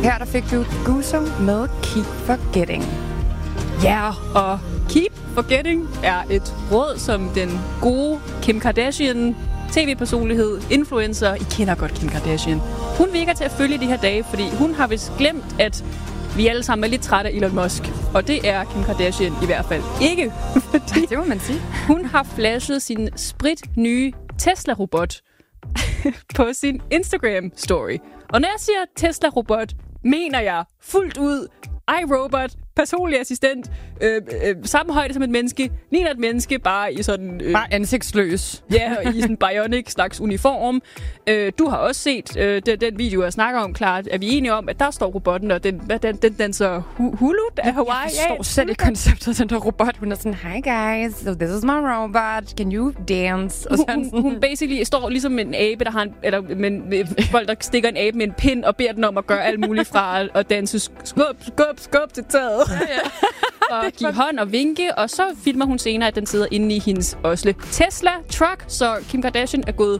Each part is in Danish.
Her der fik du Guzo med Keep Forgetting. Ja, og Keep Forgetting er et råd, som den gode Kim Kardashian, tv-personlighed, influencer, I kender godt Kim Kardashian. Hun virker til at følge de her dage, fordi hun har vist glemt, at vi alle sammen er lidt trætte af Elon Musk. Og det er Kim Kardashian i hvert fald ikke. Fordi det må man sige. Hun har flashet sin spritnye Tesla-robot på sin Instagram-story. Og når jeg siger Tesla-robot, mener jeg fuldt ud iRobot, personlig assistent, samme højde som et menneske, ligner et menneske, bare i sådan... bare ansigtsløs. Ja, i sådan bionic slags uniform. Du har også set den video, jeg snakker om, klart. Er vi enige om, at der står robotten, og den danser hulu af Hawaii? Jeg forstår selv i konceptet, den der robot. Hun er sådan, hi guys, so this is my robot, can you dance? Og hun basically står ligesom en abe, der har folk, der stikker en abe med en pind, og beder den om at gøre alt muligt fra at danse skub til taget. Ja. Og give hånd og vinke, og så filmer hun senere, at den sidder inde i hendes Osle Tesla truck, så Kim Kardashian er gået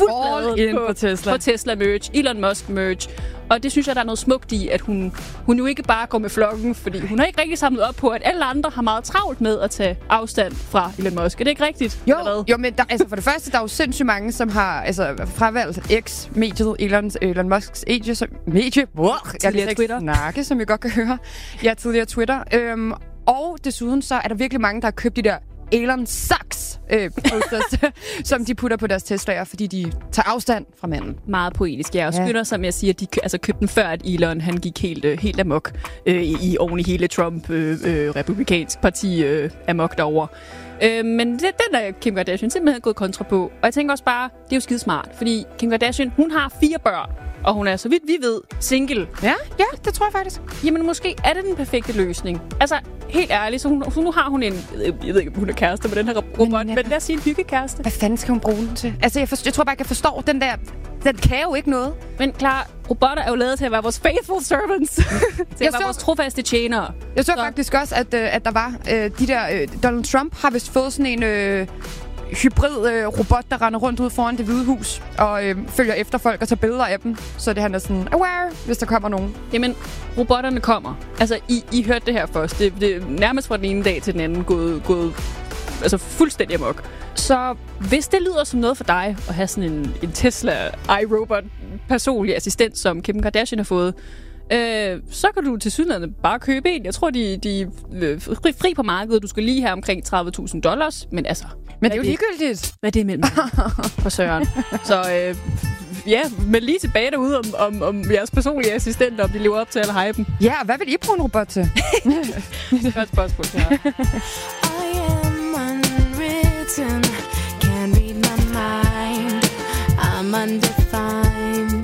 fuldt på Tesla merch, Elon Musk merch. Og det synes jeg, der er noget smukt i, at hun jo ikke bare går med flokken, fordi hun har ikke rigtig samlet op på, at alle andre har meget travlt med at tage afstand fra Elon Musk. Er det ikke rigtigt? Jo, men for det første, der er jo sindssygt mange, som har fravalgt X-mediet, Elon Musks medie. Jeg kan ikke snakke, som jeg godt kan høre. Jeg er tidligere Twitter. Og desuden så er der virkelig mange, der har købt de der Elon Sucks posters, som de putter på deres Tesla'er, fordi de tager afstand fra manden. Meget poetisk, ja. Og skynder, som jeg siger, de købte den før, at Elon han gik helt amok oven i hele Trump-republikansk parti amok derovre. Men den er Kim Kardashian simpelthen gået kontra på. Og jeg tænker også bare, det er jo skide smart, fordi Kim Kardashian, hun har 4 børn. Og hun er, så vidt vi ved, single. Ja, det tror jeg faktisk. Jamen, måske er det den perfekte løsning. Altså, helt ærligt, så nu har hun en... Jeg ved ikke, om hun er kæreste med den her robot, men lad os sige en hyggekæreste. Hvad fanden skal hun bruge den til? Altså, jeg tror bare ikke, jeg forstår den der... Den kan jo ikke noget. Men klar, robotter er jo lavet til at være vores faithful servants. til at være vores trofaste tjenere. Jeg så faktisk også, at der var de der... Donald Trump har vist fået sådan en... hybrid robot, der render rundt ud foran Det Hvide Hus og følger efter folk og tager billeder af dem. Så det han er sådan aware, hvis der kommer nogen. Jamen, robotterne kommer. Altså, I hørte det her først. Det er nærmest fra den ene dag til den anden gået altså fuldstændig amok. Så hvis det lyder som noget for dig at have sådan en Tesla iRobot personlig assistent, som Kim Kardashian har fået, så kan du til synligheden bare købe en. Jeg tror, de er fri på markedet. Du skal lige have omkring $30,000. Men altså... Men det er jo ligegyldigt. Hvad er det mellem for søren? Så men lige tilbage derude om jeres personlige assistenter, om de lever op til alle hypen. Ja, hvad vil I bruge en robot til? Det er et spørgsmål, ja. I am unwritten, can't read my mind, I'm undefined.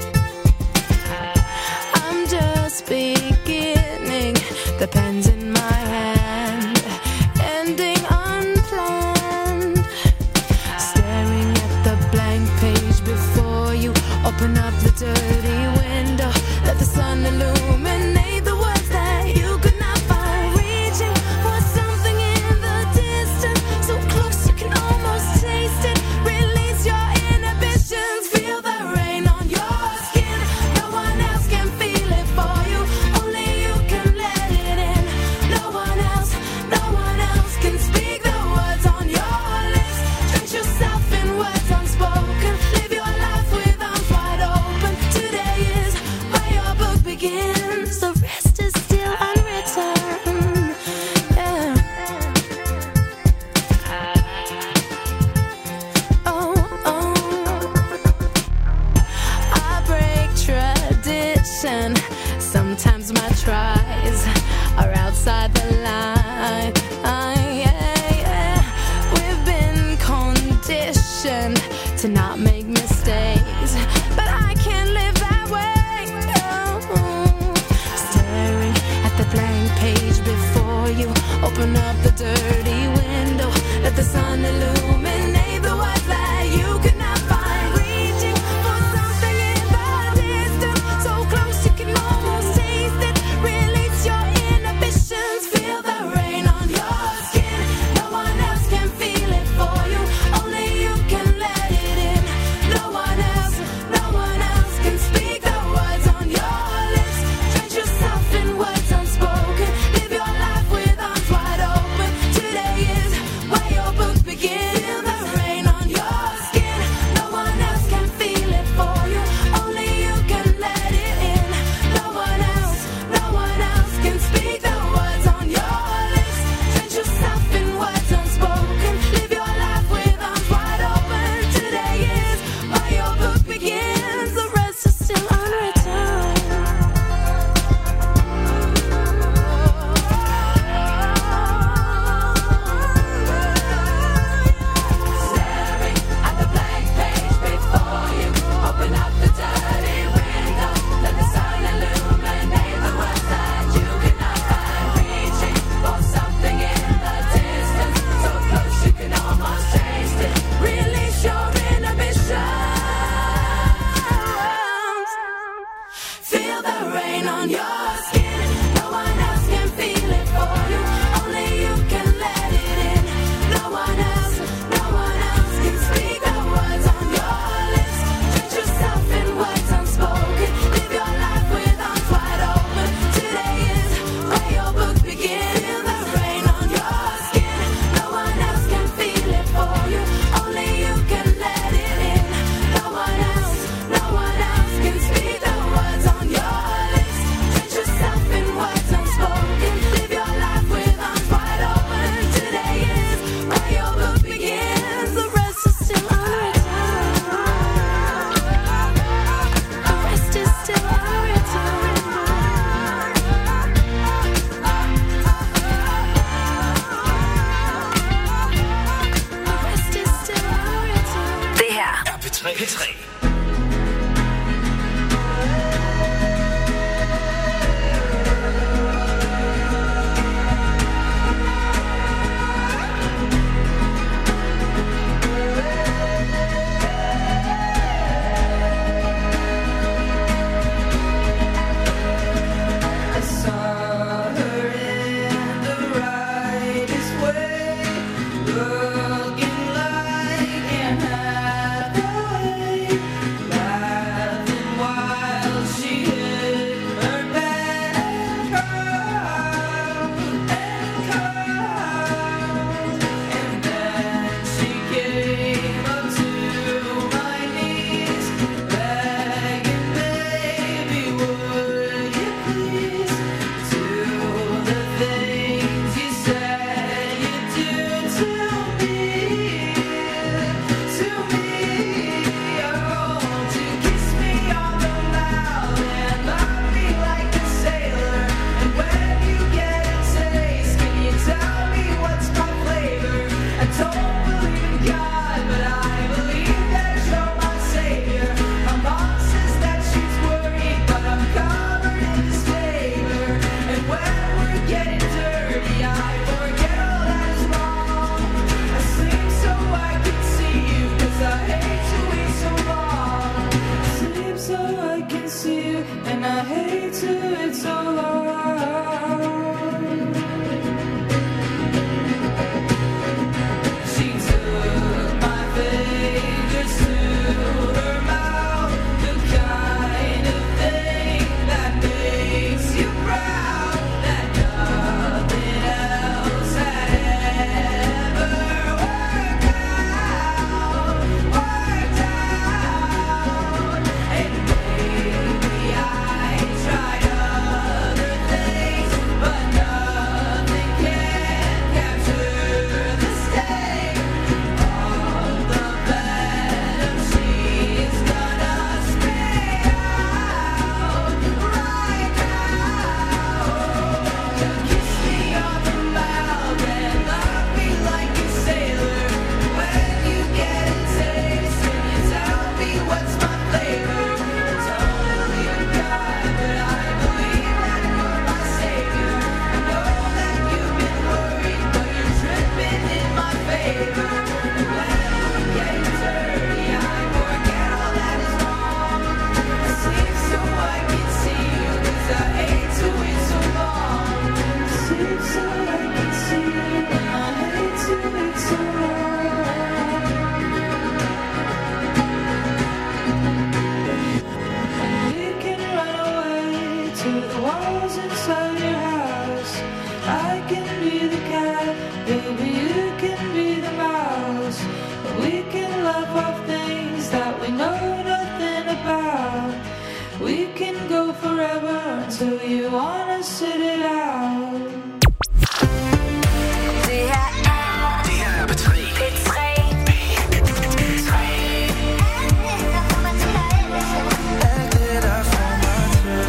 I'm just beginning, the pen's in my hand, ending unplanned. Staring at the blank page before you, open up the dirty window, let the sun illuminate the words that you could not find. Reaching for something in the distance, so close you can almost taste it. Release your inhibitions, feel the rain on your skin. No one else can feel it for you, only you can let it in. No one else can speak the words on your lips. Drench yourself in words unspoken, live your life with arms wide open. Today is where your book begins, the rest is still unwritten. Yeah. I break tradition. Sometimes my tries are outside the line. We've been conditioned to not make mistakes, but I can't live that way. Staring at the blank page before you, open up the dirty window, let the sun illuminate the words that you could not find. Reaching for something in the distance, so close you can almost taste it. Release your inhibitions, feel the rain on your skin. No one else can feel it for you, only you can let it in. No one else can speak the words on your lips. see you, and I hate to wait so long. She took my fingers to her mouth, the kind of thing that makes you proud, that nothing else had ever worked out. And maybe I tried other things, but nothing can capture the sting of the venom she's gonna spit out right now. Kiss me on the mouth and love me like a sailor. When you get a taste and you tell me what's my flavor. Don't believe God, but I believe that you're my savior. I know that you've been worried, but you're tripping in my favor. When I'm getting dirty, I forget all that is wrong. I sleep so I can see you, 'cause I hate to wait so long. I sleep so I can see you, and I hate to wait so long. We can run away to the walls inside your house. I can be the cat, baby, you can be the mouse. We can laugh off things that we know nothing about. We can go forever until you wanna sit it out. Det her er P3. P3. Alt det, der får mig til.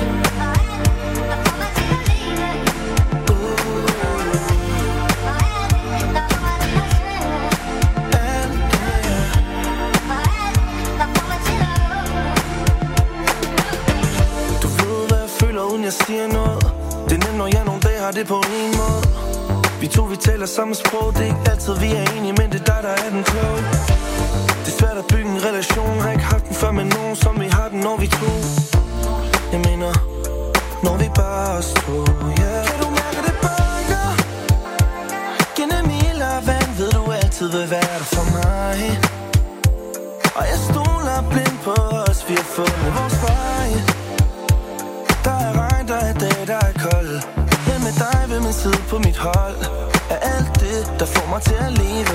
Du ved, hvad jeg føler, uden jeg siger noget. Det er nemt, når jeg nogle dage har det på en måde. Vi taler samme sprog, det er ikke altid vi er enige, men det er dig, der er den kloge. Det er svært at bygge en relation, har ikke haft den før med nogen, som vi har den, når vi to. Jeg mener, når vi bare os to, yeah. Kan du mærke det banker? Gennem ild og vand ved du altid vil være der for mig. Og jeg stoler blind på os, vi har fundet vores vej. Der er regn, der er dag, der er kold. Men med dig ved min side på mit hold er alt det, der får mig til at leve.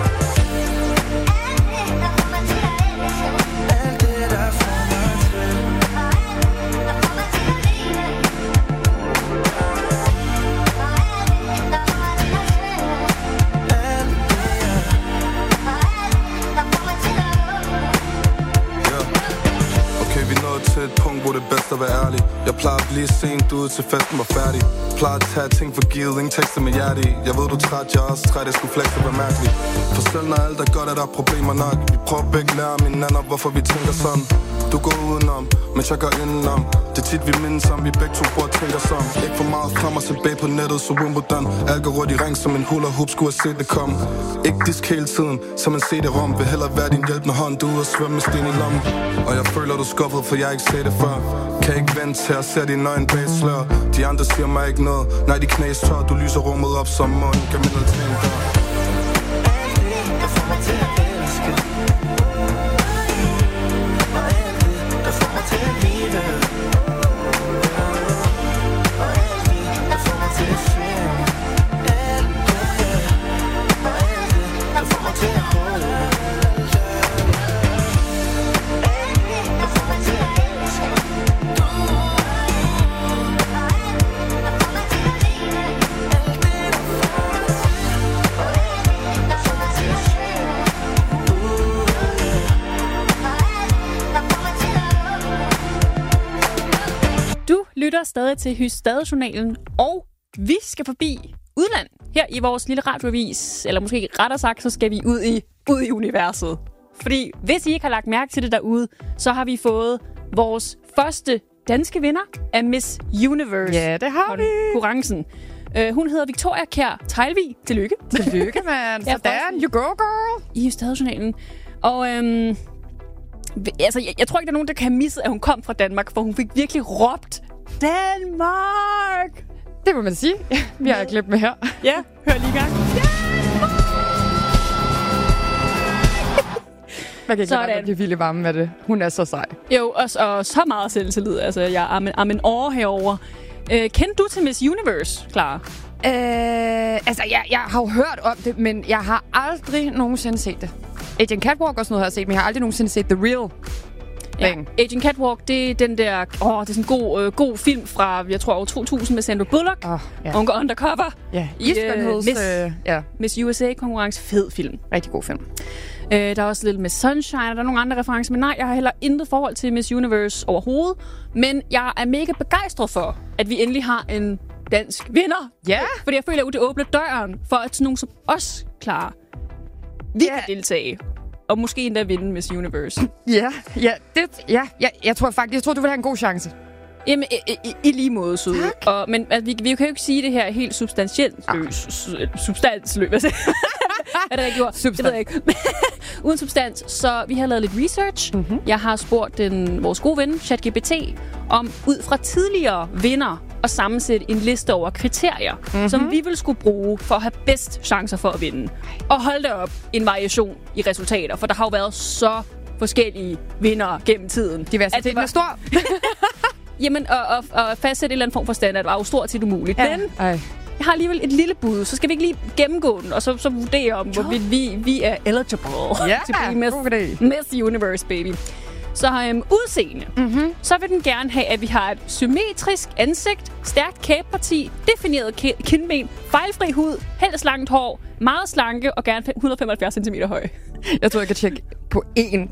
Alt det, der får mig til. Alt det, Okay, vi nåede til et punkt, hvor det er bedst at være ærlig. Jeg plejer at blive sent ude til festen var færdig. Plejer at tage ting for givet, ingen tekster med hjerte i. Jeg ved du er træt, jeg er også træt, jeg skulle flexe og være mærkelig. For selv når alt er godt, er der problemer nok. Vi prøver begge lære mine nander, hvorfor vi tænker sådan. Du går udenom, men jeg går indenom. Det er tit vi mindes om, vi begge to bor og tænker som. Ikke for meget frem og tilbage på nettet, så Wimbledon. Alt går rundt i ring som en hula hoop, skulle have set det komme. Ikke disk hele tiden, som en CD-rom. Vil hellere være din hjælpende hånd, du er ude og svømme med sten i lommen. Og jeg føler du er skuffet, for jeg ikke set det før. Kan ikke vente til at se dine øjne bag slør. De andre siger mig ikke noget. Nej, de knæs tør, du lyser rummet op som munden. Kan min til en dør. alt det, der får mig til at elske. Og alt det, der får mig til at leve. Og alt det, der får mig til at svømme. Alt det, og alt det, der får mig til at holde. Alt det, der får mig til at elske. Du lytter stadig til Hysstadjournalen, og vi skal forbi udland her i vores lille radioavis. Eller måske rettere sagt, så skal vi ud i universet. Fordi hvis I ikke har lagt mærke til det derude, så har vi fået vores første danske vinder af Miss Universe. Ja, det har vi. Konkurrencen. Hun hedder Victoria Kjær Teglvig. Tillykke. Tillykke, mand. Sådan, you go, girl. I Hysstadjournalen. Og Altså, jeg tror ikke, der er nogen, der kan misse, at hun kom fra Danmark, for hun fik virkelig råbt Danmark! Det må man sige. Vi har et klip med her. Ja, hør lige i gang. Man kan ikke lade være blive vildt varme med det. Hun er så sej. Jo, og så meget selvtillid. Altså, jeg er en år herover. Kendte du til Miss Universe, Clara? Altså, jeg har jo hørt om det, men jeg har aldrig nogensinde set det. Agent Catwalk og sådan noget har jeg set, men jeg har aldrig nogensinde set The Real. Ja, Agent Catwalk, det er den der... det er sådan en god film fra, jeg tror, år 2000 med Sandra Bullock. Hun går undercover. Ja, Miss USA-konkurrence. Fed film. Rigtig god film. Der er også lidt med Sunshine, og der er nogle andre referencer, men nej, jeg har heller intet forhold til Miss Universe overhovedet. Men jeg er mega begejstret for, at vi endelig har en dansk vinder. Ja. Fordi jeg føler, at det åbner døren for, at sådan nogen som os, Clara, vi kan deltage. Og måske endda vinde Miss Universe. Jeg tror, du vil have en god chance. Jamen, i lige måde, søde. Men altså, vi kan jo ikke sige det her helt substansløst. Hvad er det, jeg gjorde? Det ved jeg ikke. Uden substans. Så vi har lavet lidt research. Mm-hmm. Jeg har spurgt vores gode ven, ChatGPT, om ud fra tidligere vinder at sammensætte en liste over kriterier, som vi vil skulle bruge for at have bedst chancer for at vinde. Og hold da op, en variation i resultater, for der har jo været så forskellige vindere gennem tiden. Diversiteten er stor. Jamen, og fastsætte en eller anden form for standard var jo stort til umuligt. Ja. Men jeg har alligevel et lille bud, så skal vi ikke lige gennemgå den, og så vurdere om, hvorvidt vi er eligible til at blive Miss Universe, baby. Så udseende, så vil den gerne have, at vi har et symmetrisk ansigt, stærkt kæbeparti, defineret kindben, fejlfri hud, helst langt hår, meget slanke og gerne 175 cm høj. Jeg tror, jeg kan tjekke på én.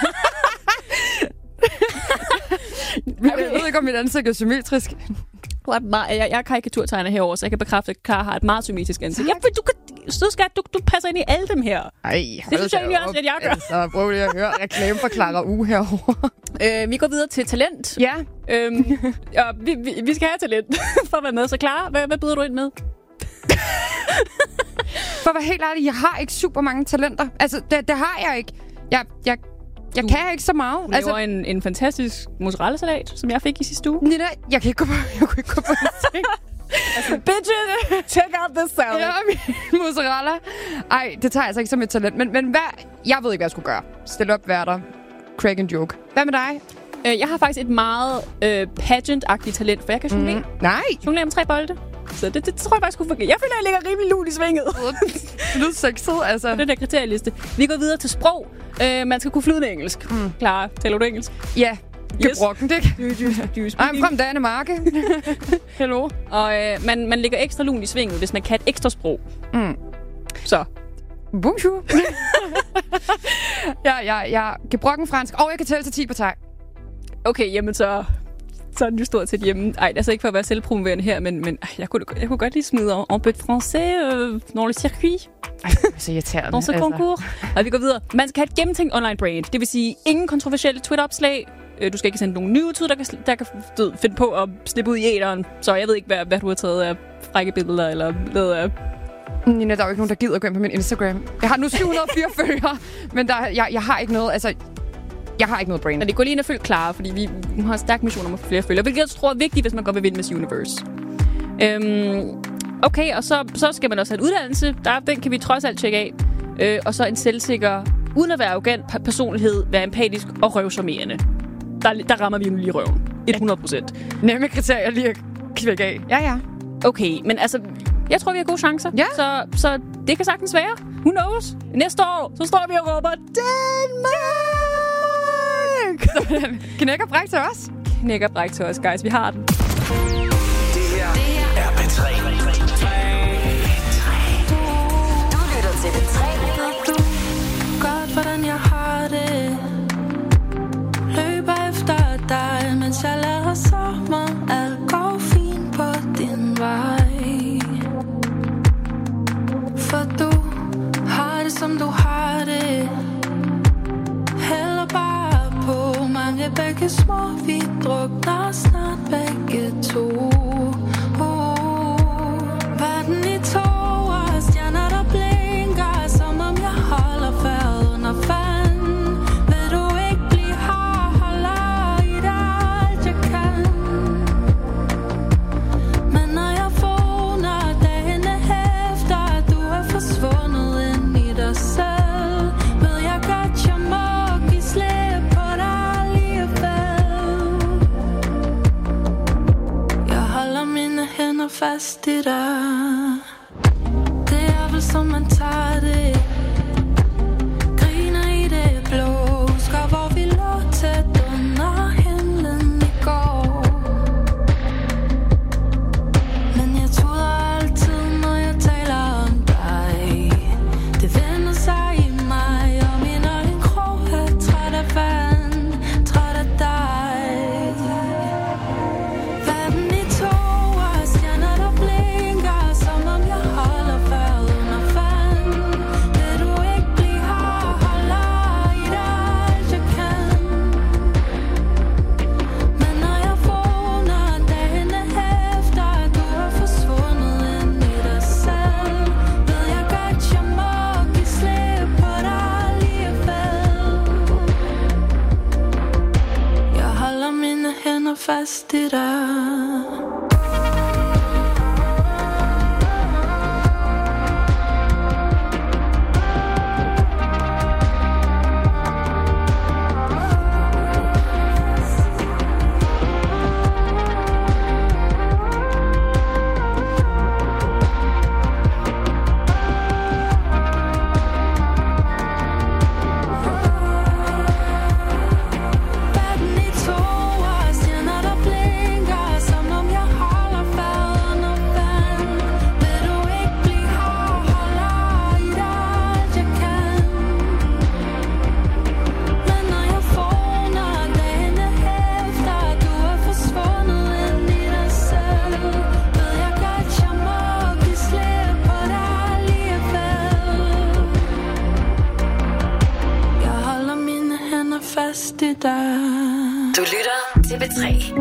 Jeg ved ikke, om mit ansigt er symmetrisk. Jeg er karikaturtegner herovre, så jeg kan bekræfte, at Clara har et meget symmetrisk ansigt. Ja, du passer ind i alle dem her. Ej, det synes jeg egentlig også, at jeg gør. Så prøv lige at høre reklame for Clara U herovre. Vi går videre til talent. Ja. Og vi skal have talent for at være med. Så Clara, hvad byder du ind med? For at være helt ærlig, jeg har ikke super mange talenter. Altså, det har jeg ikke. Jeg kan ikke så meget. Du laver en fantastisk mozzarella-salat, som jeg fik i sidste uge. Nina, jeg kunne ikke gå på en ting. Bitches, check out this salad. Ja, min mozzarella. Ej, det tager jeg altså ikke som et talent. Men jeg ved ikke, hvad jeg skulle gøre. Stille op, være der. Crack and joke. Hvad med dig? Jeg har faktisk et meget pageant-agtigt talent, for jeg kan jonglere. Nej. Jonglere med 3 bolde. Så det tror jeg faktisk kunne fungere. Jeg føler, jeg ligger rimelig lun i svinget. Det lyder sexet, altså. Det er der kriterieliste. Vi går videre til sprog. Man skal kunne flydende engelsk. Clara, taler du engelsk? Ja. Gebrokken, det Juice. I'm from Danemark. Hello. Og man ligger ekstra lun i svinget, hvis man kan et ekstra sprog. Så. Bonjour. Jeg gebrokken fransk, og jeg kan tælle til 10 på tag. Okay, jamen så er den jo stort set hjemme. Ej, altså ikke for at være selvpromoverende her, men jeg kunne godt lige smide en peu de français dans le circuit. Ej, så irriterende. Dans ce concours. Og vi går videre. Man skal have et gennemtænkt online brand. Det vil sige, ingen kontroversielle Twitter-opslag. Du skal ikke sende nogen nye ud, der kan finde på at slippe ud i æteren. Så jeg ved ikke, hvad du har taget af frække billeder eller lavet af... Nina, der er jo ikke nogen, der gider gå ind på min Instagram. Jeg har nu 704 følgere, men jeg har ikke noget... Altså, jeg har ikke noget brand. Men det går lige ind og følge Clara, fordi vi har en stærk mission om at få flere følgere, hvilket jeg tror er vigtigt, hvis man godt vil vinde Miss Universe. Okay, og så skal man også have en uddannelse. Den kan vi trods alt tjekke af. Og så en selvsikker, uden at være arrogant personlighed, være empatisk og røvcharmerende. Der rammer vi jo lige røven. 100%. Nemme kriterier lige at kvække af. Ja. Okay, men altså, jeg tror, vi har gode chancer. Ja. Så det kan sagtens være. Who knows? Næste år, så står vi og råber Danmark! Knæk og bræk til os. Knæk og bræk til os, guys. Vi har den. Det her er P3. Du lytter til P3. Ved du godt, hvordan jeg har det? Løber efter dig, mens jeg lader som om alt går fint på din vej. For du har det, som du har det. Hælder bare på mange begge små. Vi drukner snart begge to. Verden i tog og stjerner, der blinker, som om jeg holder vejret under vand. Vil du ikke blive fast i dig. Det er vel som man tager det. Griner i det blå. Husker hvor vi lå tæt under himlen i går. Men jeg tuder altid når jeg taler om dig. Det vender sig i mig. Og min øjenkrog er træt af vand. Træt af dig. Verden i to og stjerner der blinker. Som om jeg holder vejret under vand. Vil du ikke blive her? Holder i dig alt jeg kan. Men når jeg vågner dagen efter, at du er forsvundet ind i dig selv, ved jeg godt jeg må give slip på dig alligevel. Jeg holder mine hænder fast i dig. Verden i to og stjerner der blinker. Som om jeg holder vejret under vand. Vil du ikke blive her? Holder i dig alt jeg kan. Men når jeg vågner dagen efter, at du er forsvundet ind i dig selv, ved jeg godt jeg må give slip på dig alligevel. Jeg holder mine hænder fast i dig. Du lytter til B3.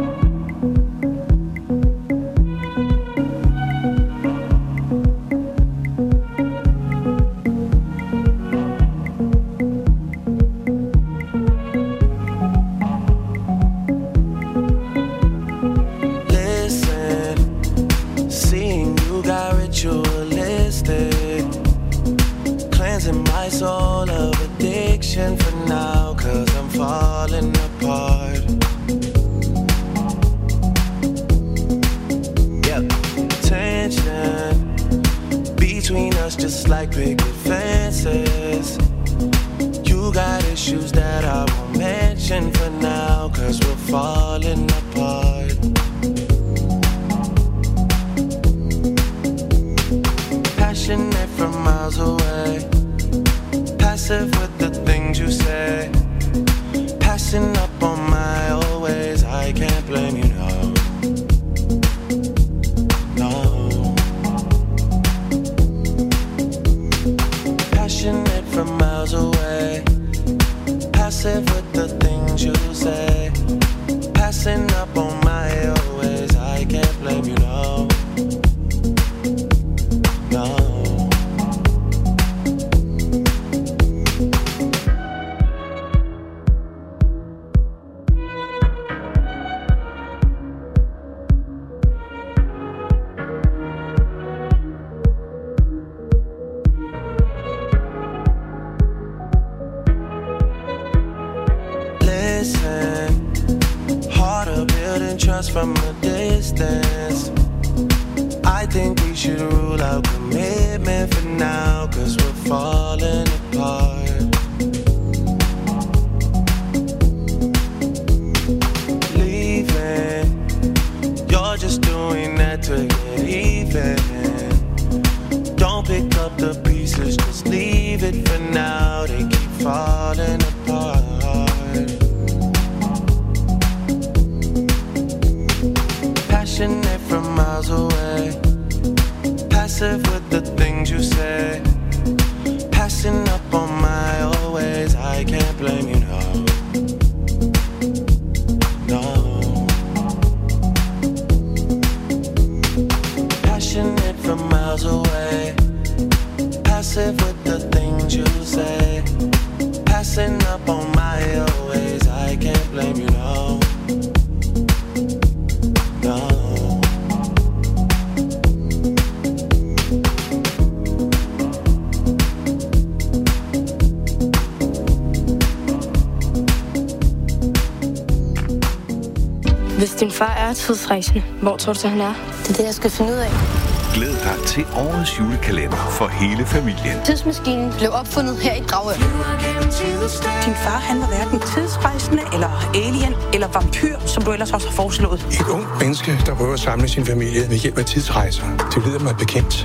Listen, seeing you got ritualistic, cleansing my soul of addiction for now, 'cause I'm falling apart. Yeah, tension between us just like picket fences. You got issues that I won't mention for now, 'cause we're falling apart. Passionate from miles away, passive with the things you say, passing up on my old ways. I can't blame you, no. No. Passionate from miles away, passive with the things you say, passing up on my old ways. I can't blame you, no. No. Listen, harder building trust from a distance. I think we should rule out commitment for now, 'cause we're falling apart. Leaving, you're just doing that to get even. Don't pick up the pieces, just leave it for now. They keep falling apart. Passionate from miles away, passive with the things you say, passing up on my old ways. I can't blame you, no. No. Passionate from miles away, passive with the things you say, passing up on my old ways. I can't blame you, no. No. Hvis din far er tidsrejsende, hvor tror du så, han er? Det er det, jeg skal finde ud af. Glæd dig til årets julekalender for hele familien. Tidsmaskinen blev opfundet her i Dragør. Din far, han var hverken tidsrejsende, eller alien, eller vampyr, som du ellers også har foreslået. Et ung menneske, der prøver at samle sin familie ved hjælp af tidsrejser. Det lyder mig bekendt.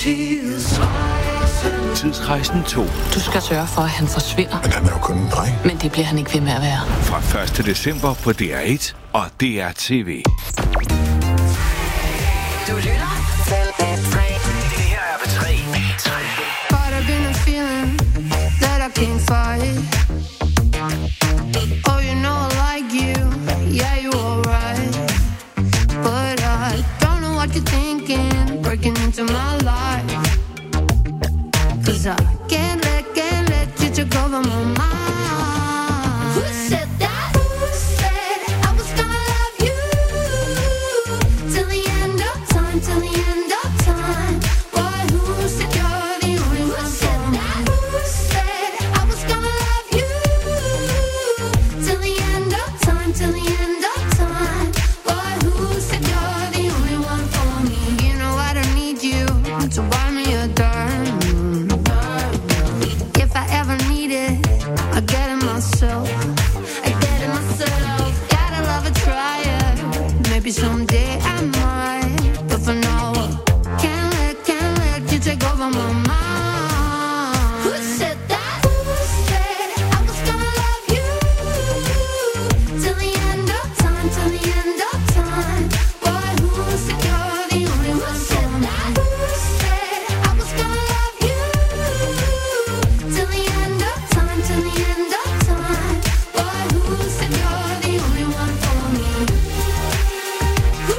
Tidsrejsen 2. Du skal sørge for, at han forsvinder. Men han er jo kun en dreng. Men det bliver han ikke ved med at være. Fra 1. december på DR1 og DRTV. Du lytter til P3. Det her er P3. But I've been a feeling that I can't fight. Oh, you know I like you. Yeah, you alright. But I don't know what you're thinking. Breaking into my life. 'Cause I can't let you take over my mind. Who said that? Who said I was gonna love you till the end of time, till the end of time? Boy, who said you're the only one for me? Who said I was gonna love you till the end of time, till the end of time? Boy, who said you're the only one for me? You know I don't need you to buy me a dime. If I ever need it, I get it myself. I get it myself. Gotta love it, try it. Maybe someday I might, but for now, can't let you take over my mind. Who said that? Who said I was gonna love you till the end of time, till the end of time? Boy, who said you're the only one for me? Who said I was gonna love you till the end of time, till the end of time? Boy, who said you're the only one for me? Who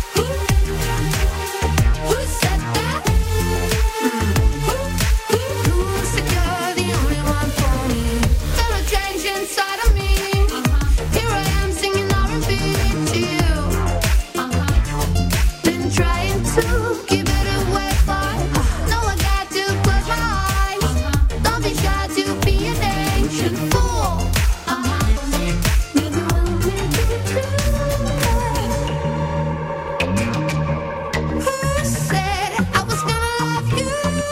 said that? Who said you're the only one for me? Feel a change inside of me. Here I am singing R&B to you. Been trying to keep it away, but no, I got to close my eyes. Don't be shy to be an ancient fool. Maybe we'll make it through. Who said I was gonna love you?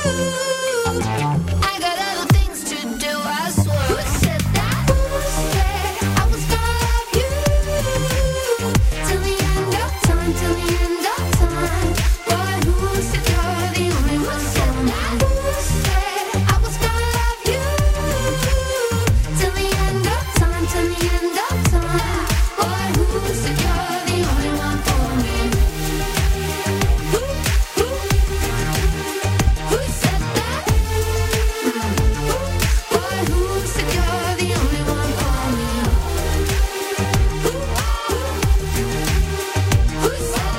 I got other things to do, I swear. Who said that? Who said I was gonna love you till the end of time, till the end of time? Boy, who said you're the only one for me? Who said I was gonna love you till the end of time, till the end of time? Boy, who said you're the only one for me? Who said that? Boy, who said you're the only one for me? Who said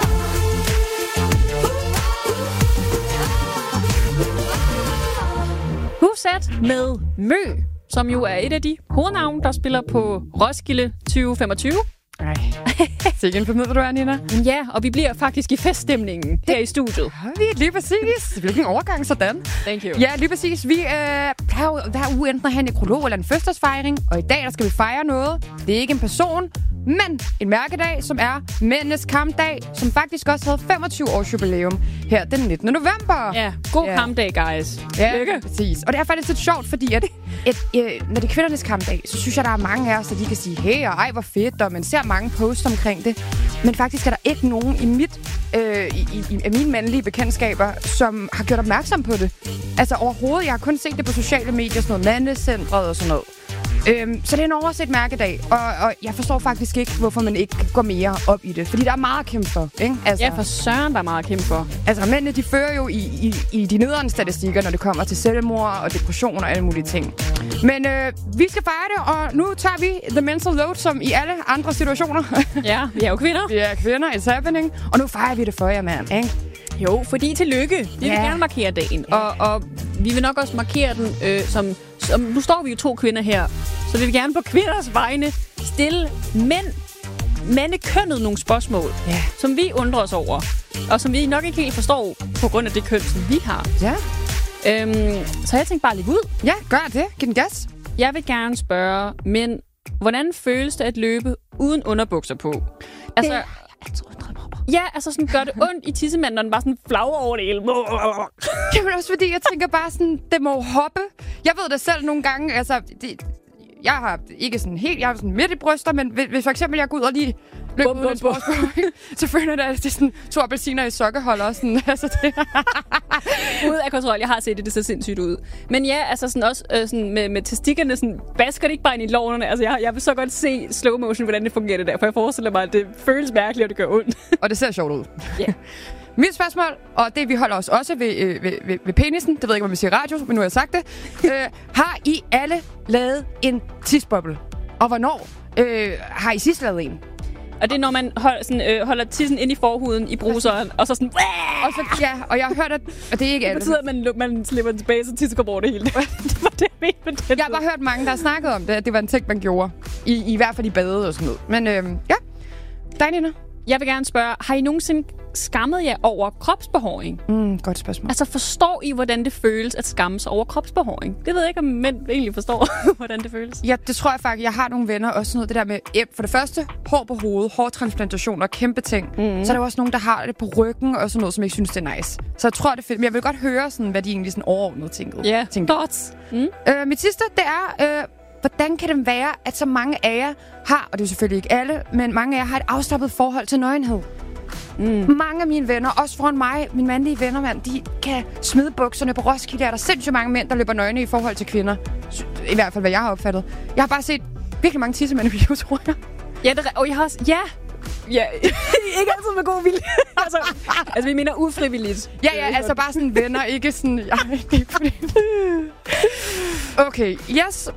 Huset med Mø, som jo er et af de hovednavne, der spiller på Roskilde 2025. Nej, sikkert formidler du er, Nina. Ja, og vi bliver faktisk i feststemningen her i studiet. Har vi lige præcis. Hvilken overgang sådan. Thank you. Ja, lige præcis. Vi plejer jo hver uge enten at have en nekrolog eller en fødselsdagsfejring. Og i dag, der skal vi fejre noget. Det er ikke en person, men en mærkedag, som er Mændenes Kampdag, som faktisk også havde 25 års jubilæum her den 19. november. Ja, god kampdag, guys. Ja, Lykke. præcis. Og det er faktisk lidt sjovt, fordi at når det er kvindernes kampdag, så synes jeg, der er mange af os, der de kan sige, hey, og ej, hvor fedt, og man ser mange posts omkring det. Men faktisk er der ikke nogen i af mine mandlige bekendtskaber, som har gjort opmærksom på det. Altså overhovedet, jeg har kun set det på sociale medier, sådan noget mandecentret og sådan noget. Så det er en overset mærkedag, og jeg forstår faktisk ikke, hvorfor man ikke går mere op i det. Fordi der er meget at kæmpe for, ikke? Altså, Ja, for søren, der er meget at kæmpe for. Altså, mændene, de fører jo i de nederen statistikker, når det kommer til selvmord og depression og alle mulige ting. Men vi skal fejre det, og nu tager vi the mental load, som i alle andre situationer. Ja, vi er jo kvinder. Vi er kvinder, it's happening. Og nu fejrer vi det for jer, mand, ikke? Jo, fordi tillykke. Vi vil gerne markere dagen. Og vi vil nok også markere den som... Nu står vi jo 2 kvinder her, så vi vil gerne på kvinders vegne stille mandekønnet nogle spørgsmål, som vi undrer os over, og som vi nok ikke helt forstår på grund af det køn, som vi har. Ja. Så jeg tænkte bare lige ud. Ja, gør det. Giv den gas. Jeg vil gerne spørge, men hvordan føles det at løbe uden underbukser på. Altså, det ja, altså sådan gør det ondt i tissemanden, når den bare sådan flagrer over det hele. Jamen også fordi, jeg tænker bare sådan, det må hoppe. Jeg ved det selv nogle gange, altså... Jeg har ikke sådan helt, jeg har sådan midt i bryster, men hvis for eksempel jeg går ud og lige løber ud af en sportsbog, så føler jeg, at det er sådan 2 appelsiner i sokkeholder. Sådan, altså det. Ude af kontrol, jeg har set det ser sindssygt ud. Men ja, altså sådan også sådan med testikkerne, sådan basker det ikke bare ind i lårene. Altså jeg vil så godt se slow motion, hvordan det fungerer det der, for jeg forestiller mig, at det føles mærkeligt, og det gør ondt. Og det ser sjovt ud. Ja. Mit spørgsmål, og det vi holder os også ved penisen, det ved jeg ikke, om vi siger radio, men nu har jeg sagt det. Har I alle lavet en og hvornår har I sidst lavet en? Og det er, når man holder tissen ind i forhuden i bruseren, og så sådan... Og så, ja, og jeg har hørt, at det er ikke alle. Det betyder, at man slipper den tilbage, så tissen går over det hele. Det var det, jeg mente. Jeg har bare hørt mange, der har snakket om det, at det var en ting, man gjorde. I hvert fald i bade og sådan noget. Men ja, dig, Nina. Jeg vil gerne spørge, har I nogensinde skammet jer over kropsbehåring? Godt spørgsmål. Altså, forstår I, hvordan det føles at skamme sig over kropsbehåring? Det ved jeg ikke, om mænd egentlig forstår, hvordan det føles. Ja, det tror jeg faktisk. Jeg har nogle venner også noget, det der med, for det første, hår på hovedet, hårtransplantationer, kæmpe ting. Så er der også nogen, der har det på ryggen og sådan noget, som ikke synes, det er nice. Så jeg tror, det er fedt. Men jeg vil godt høre, sådan, hvad de egentlig sådan overordnet tænker. Ja, thoughts. Mit sidste, det er... hvordan kan det være, at så mange af jer har, og det er selvfølgelig ikke alle, men mange af jer har et afslappet forhold til nøgenhed? Mange af mine venner, også foran mig, mine mandlige venner, mand, de kan smide bukserne på Roskilde. Der er sindssygt mange mænd, der løber nøgne i forhold til kvinder. I hvert fald, hvad jeg har opfattet. Jeg har bare set virkelig mange tissemænd i video, tror jeg. Ja, og jeg har også... Ja, ikke altid med god vilje. altså, vi mener ufrivilligt. Ja, altså bare sådan venner, ikke sådan... Okay, yes...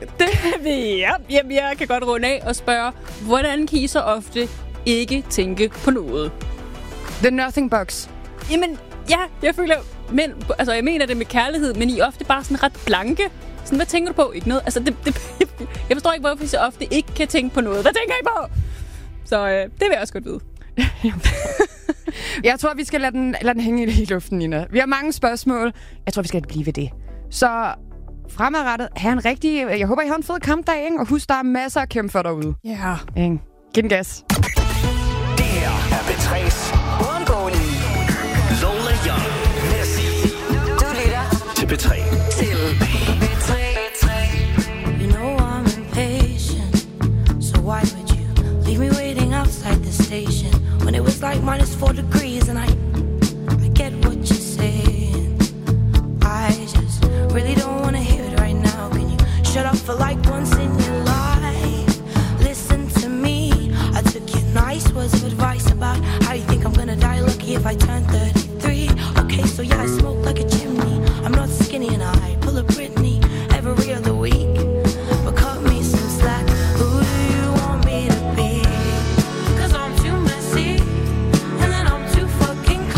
Jeg kan godt runde af og spørge, hvordan kan I så ofte ikke tænke på noget? The nothing box. Jamen, ja, jeg føler... Men, altså, jeg mener det med kærlighed, men I er ofte bare sådan ret blanke. Sådan, hvad tænker du på? Ikke noget. Altså, jeg forstår ikke, hvorfor I så ofte ikke kan tænke på noget. Hvad tænker I på? Så det vil jeg også godt vide. Jeg tror, vi skal lade den hænge i luften, Nina. Vi har mange spørgsmål. Jeg tror, vi skal blive ved det. Så... fremadrettet, have en rigtig... Jeg håber, I har en fed kampdag, ikke? Og husk, der er masser at kæmpe for derude. Ja. Yeah. Giv den gas. Det her er P3's uundgåelige Lola Young. Messi. Du lytter til P3. Til P3. You know I'm impatient, so why would you leave me waiting outside the station when it was like -4 degrees and I get what you're saying. I just really don't want to hear it right now. Can you shut up for like once in your life? Listen to me. I took your nice words of advice about how you think I'm gonna die lucky if I turn 33. Okay, so yeah, I smoke like a chimney. I'm not skinny and I pull a Britney every other week. But cut me some slack. Who do you want me to be? 'Cause I'm too messy and then I'm too fucking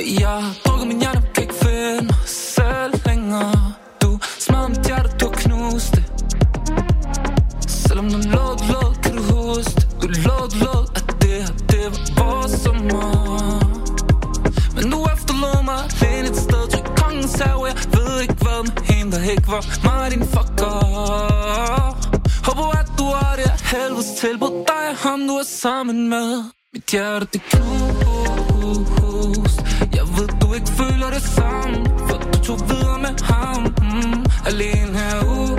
jeg har drukket min hjerte, kan ikke finde mig selv længere. Du smadrer mit hjerte, du har knust det. Selvom du lå, kan du huske det. Du lå, at det var vores sommer. Men nu efterlod mig alene et sted, tryk kongens have. Jeg ved ikke hvad med hende, der ikke var mig, din fucker. Håber at du har det her helvedes tilbud. Dig og ham du er sammen med. Mit hjerte det knust. Jeg ved du ikke føler det samme, for du tog videre med ham. Alene her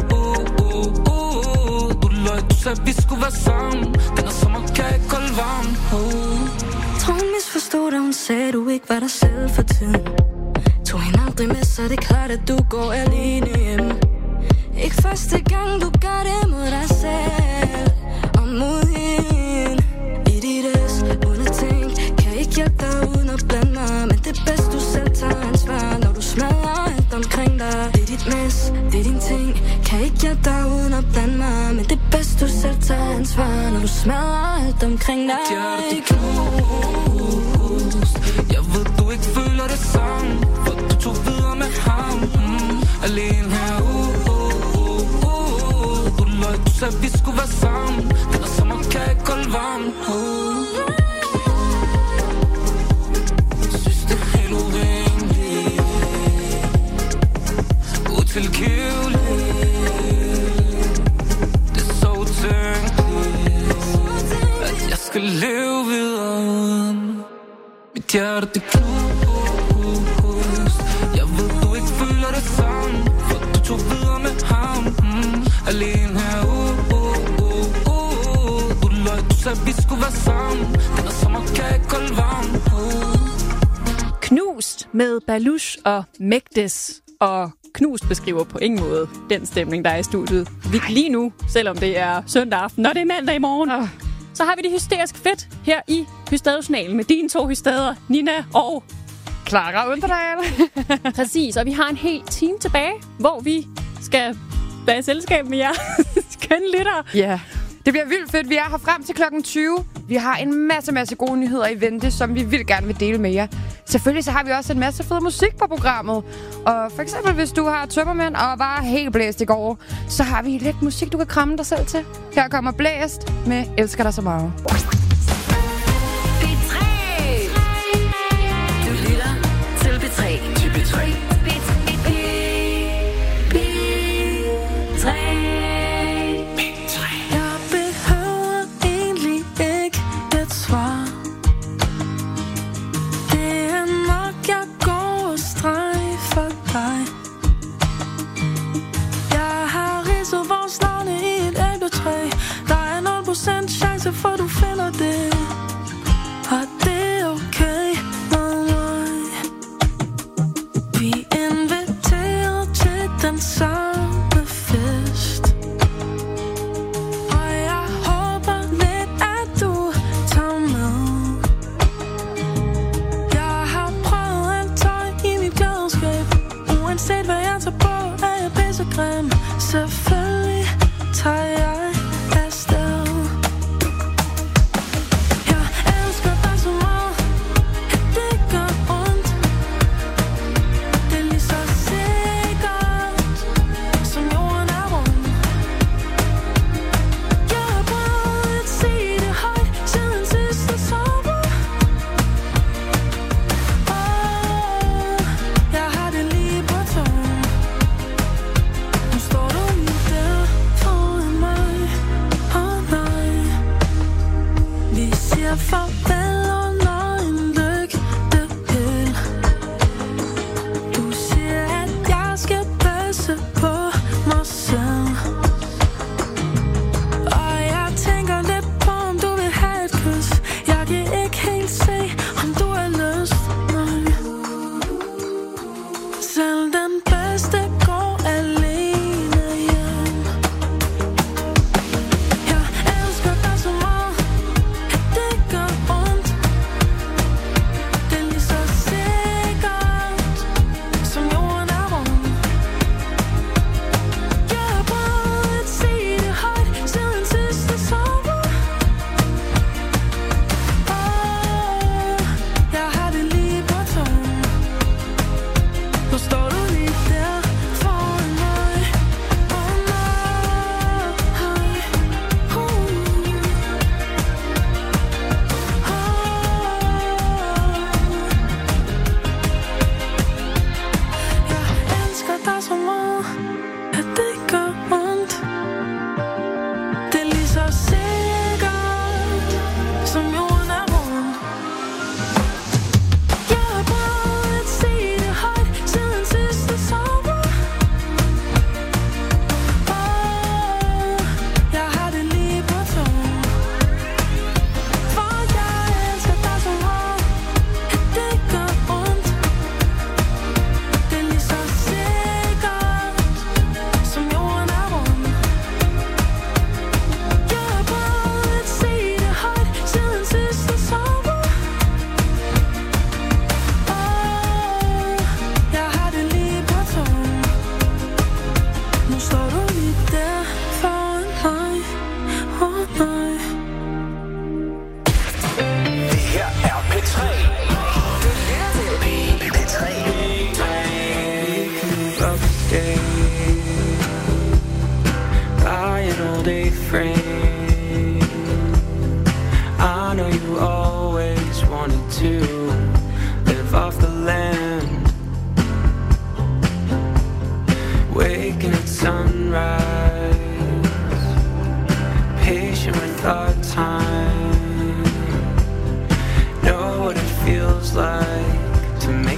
du løg, du sagde vi skulle være sammen. Den er sommer kan ikke holde varm. Tror hun misforstod da hun sagde du ikke var dig selv for tiden. Tog hende aldrig med, så det er klart at du går alene hjem. Ikke første gang du gør det mod dig selv og mod hende. I dit æs, uden at tænke, kan ikke hjælpe dig uden at blande mig. Men det er bedst du selv tager ansvar, når du smadrer alt omkring dig. Det er dit mess, det er din ting, kan ikke hjælpe dig uden at blande mig. Men det er bedst du selv tager ansvar, når du smadrer alt omkring dig. Hjerte knust. Jeg ved du ikke føler det samme, for du tog videre med ham. Alene her du løg, du sagde vi skulle være sammen. Den er sommer kan ikke holde varm. Synes det er helt urimeligt, utilgiveligt. Det er så utænkeligt, at jeg skal leve videre uden. Mit hjerte det knust. Jeg ved du ikke føler det samme, for du tog videre med ham. Alene her du løg, du sagde vi skulle være sammen. Den er sommer kan ikke holde varm. Knust med Baluch og Mekdes. Og Knust beskriver på ingen måde den stemning, der er i studiet. Lige nu, selvom det er søndag aften, når det er mandag i morgen, så har vi det hysterisk fedt her i Hystadjournalen med dine to hystader, Nina og Clara Underdal. Præcis, og vi har en hel time tilbage, hvor vi skal være i selskab med jer skønne lyttere. Ja, det bliver vildt fedt. Vi er her frem til klokken 20. Vi har en masse gode nyheder i vente, som vi vildt gerne vil dele med jer. Selvfølgelig så har vi også en masse fed musik på programmet. Og for eksempel, hvis du har tømmermænd og var helt blæst i går, så har vi lidt musik, du kan kramme dig selv til. Her kommer Blæst med Elsker dig så meget. Chance for du finder det, og det er okay med mig. Vi inviterer til den samme fest, og jeg håber lidt at du tager med. Jeg har prøvet alt tøj i mit klædeskab, uanset hvad jeg tager på er jeg pissegrim. Selvfølgelig tager jeg står du i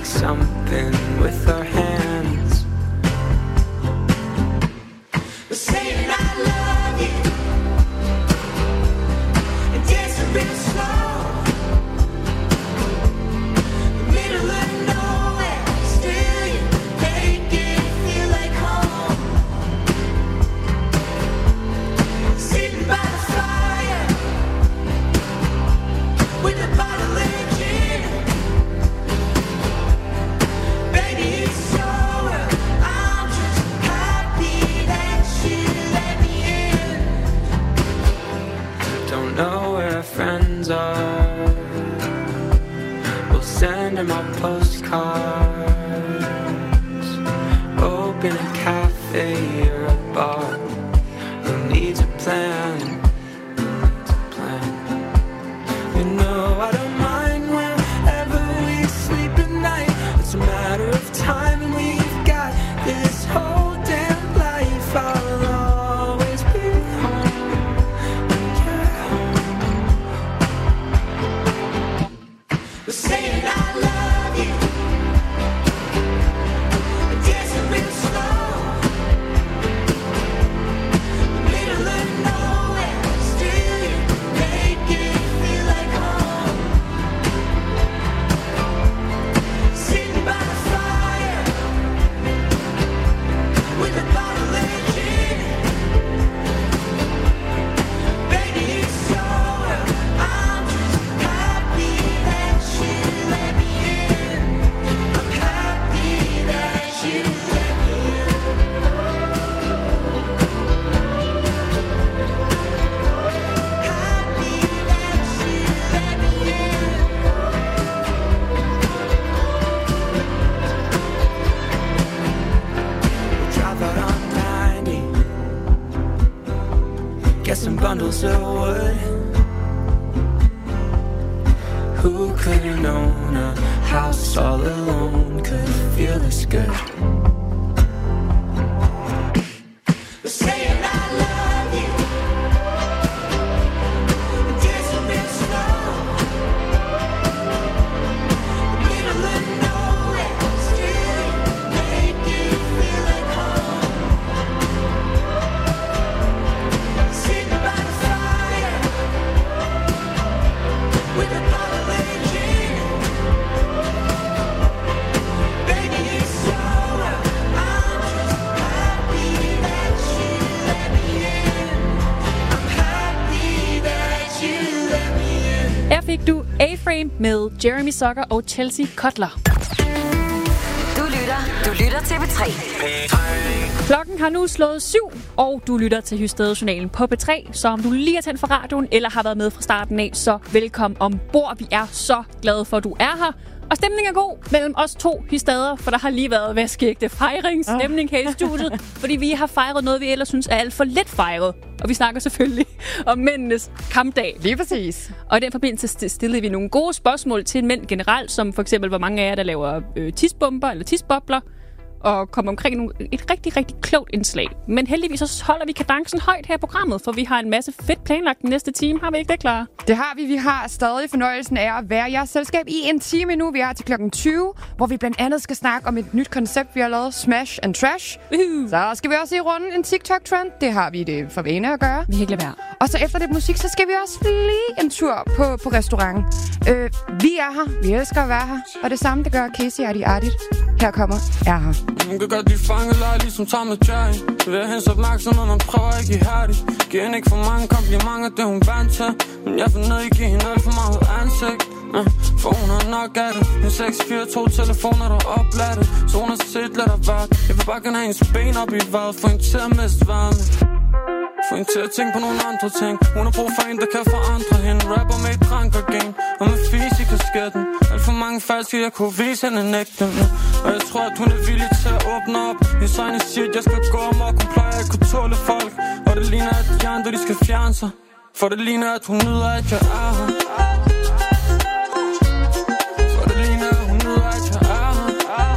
something with our hands. We're saying I love you and dancing real slow. The middle of nowhere, still you make it feel like home. Sitting by the fire with a bottle of gin. Baby, it's over. I'm just happy that you let me in. Don't know where our friends are. We'll send them our postcards. Open a cafe or a bar. Who needs a plan? You know I don't mind wherever we sleep at night. It's a matter of time and we've got this whole damn life. I'll always be home when you're home. We're saying I love you and dancing real slow. The middle of nowhere, still you make it feel like home. Sitting by the fire with a bottle of gin. Baby, it's over. I'm just happy that you let me in. I'm happy that you let me in. Happy that you let me in. Drive out on 90. Get some bundles of wood. Who could have known a house all alone could feel this good? We're saying I love you and dancing real slow. The middle of nowhere, still make it feel like home. Sitting by the fire with a bottle of gin. Baby, it's over. I'm just happy that you let me in. I'm happy that you let me in. Her fik du A-Frame med Jeremy Zucker og Chelsea Cutler. Du lytter til P3. Klokken har nu slået 7, og du lytter til Hystade-journalen på P3. Så om du lige har tændt for radioen, eller har været med fra starten af, så velkommen ombord. Vi er så glade for, at du er her. Og stemningen er god mellem os to hystader, for der har lige været vaskeægte fejringsstemning her i studiet. Fordi vi har fejret noget, vi ellers synes er alt for lidt fejret. Og vi snakker selvfølgelig om mændenes kampdag. Lige præcis. Og i den forbindelse stillede vi nogle gode spørgsmål til mænd generelt, som for eksempel, hvor mange af jer, der laver tidsbomber eller tidsbobler, og komme omkring et rigtig, rigtig klogt indslag. Men heldigvis så holder vi kadencen højt her i programmet, for vi har en masse fedt planlagt den næste time. Har vi ikke det, Clara? Det har vi. Vi har stadig fornøjelsen af at være jeres selskab i en time nu. Vi er til klokken 20, hvor vi blandt andet skal snakke om et nyt koncept, vi har lavet, Smash and Trash. Så skal vi også i runden en TikTok-trend. Det har vi det for vane at gøre. Vi kan ikke lade være. Og så efter lidt musik, så skal vi også lige en tur på restaurant. Vi er her. Vi elsker at være her. Og det samme, det gør Casey Artigt. Her kommer Er her. Man kan godt lide fangeleje, ligesom Tom og Jerry. Så vil jeg hendes opmærksomhed, man prøver ikke i hærdigt. Giver hende ikke for mange komplimenter, det hun vant til. Men jeg får ned, I giver hende alt for meget ansigt. For hun har nok af det. En 642 telefoner, der er opladet. Så hun har set lidt af hvert. Jeg vil bare gerne have hendes ben op i vejret. Få hende til at miste varme. Få hende til at tænke på nogle andre ting. Hun har brug for en, der kan forandre hende. Rapper med et drankergame og med fis i kasketten. Alt for mange falske, jeg kunne vise hende nægte. Og jeg tror, at hun er villig til at åbne op. Hendes egne siger, at jeg skal gå amok. Hun plejer at kunne tåle folk. Og det ligner, at de andre, de skal fjerne sig. For det ligner, at hun nyder, at jeg er her. For det ligner, at hun nyder, at jeg er her.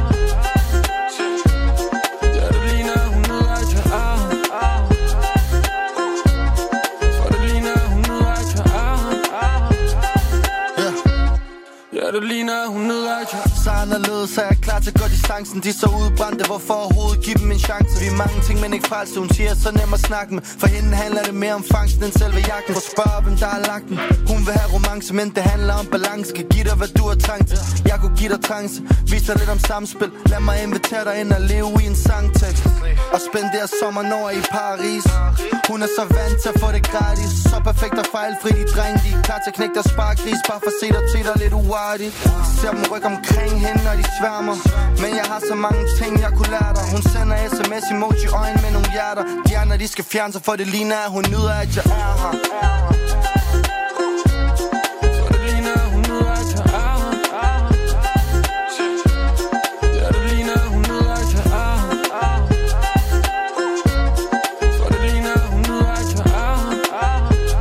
Ja, det ligner, at hun nyder, at jeg er her. For det ligner, at hun nyder, at jeg er her. Ja, det ligner, at hun nyder, at jeg er her. Så anderledes så er jeg klar til at gå distancen. De er så udbrændte, hvorfor overhovedet give dem en chance? Vi er mange ting, men ikke frelse. Hun siger så nem at snakke med. For hende handler det mere om fangsten end selve jagten. For spørg hvem der har lagt den. Hun vil have romance, men det handler om balance. Kan give dig hvad du har trængt til. Jeg kunne give dig trance. Vis dig lidt om samspil. Lad mig invitere dig ind og leve i en sangtekst. Og spendere sommeren over i Paris. Hun er så vant til at få det gratis. Så perfekt og fejlfri de dreng. De er klar til at knække deres sparkris. Bare for at se dig til dig lidt uartigt. Ser dem rykke omkring hende, når de sværmer. Men jeg har så mange ting, jeg kunne lære dig. Hun sender sms, emoji, øjne med nogle hjerter. De andre, de skal fjerne sig, for det ligner, at hun nyder, at jeg er her. For det ligner, at hun nyder, at jeg er her. Ja, det ligner, at hun nyder, at jeg er her. For det ligner, at hun nyder, at jeg er her.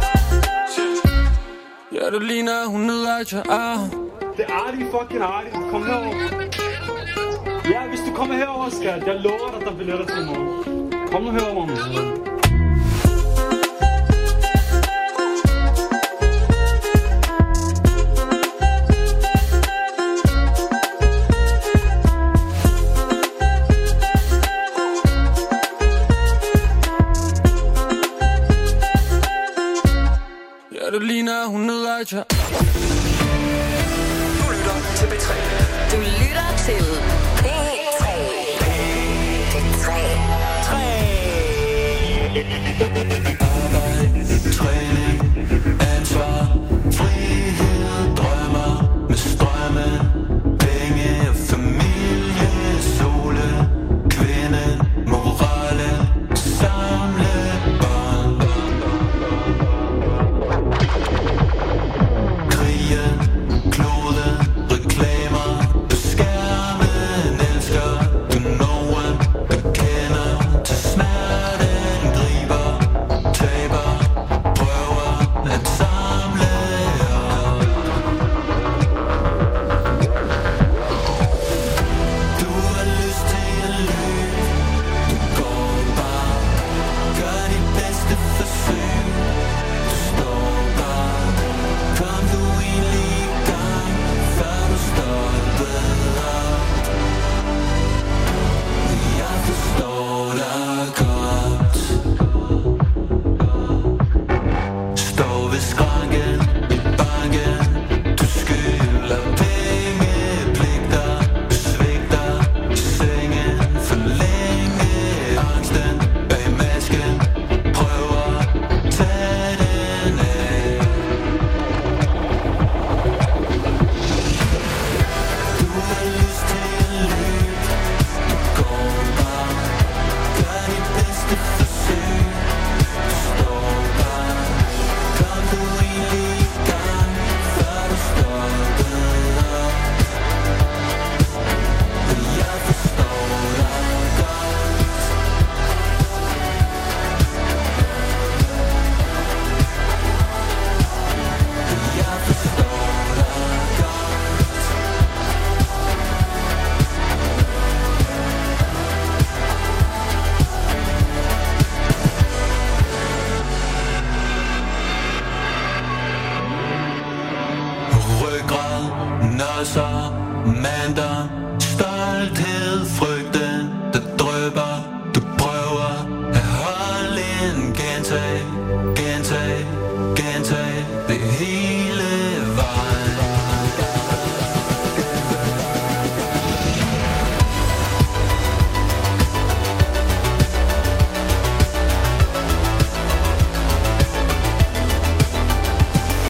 Ja, det ligner, at hun nyder, at jeg er her. Det er Artie, fucking Artie. Kom herover. Ja, hvis du kommer herover, skat. Jeg lover dig, der er billetter til i morgen. Kom nu herover, mand. Ja, det ligner, hun nyder, at jeg... Du lytter til B3. Du lytter til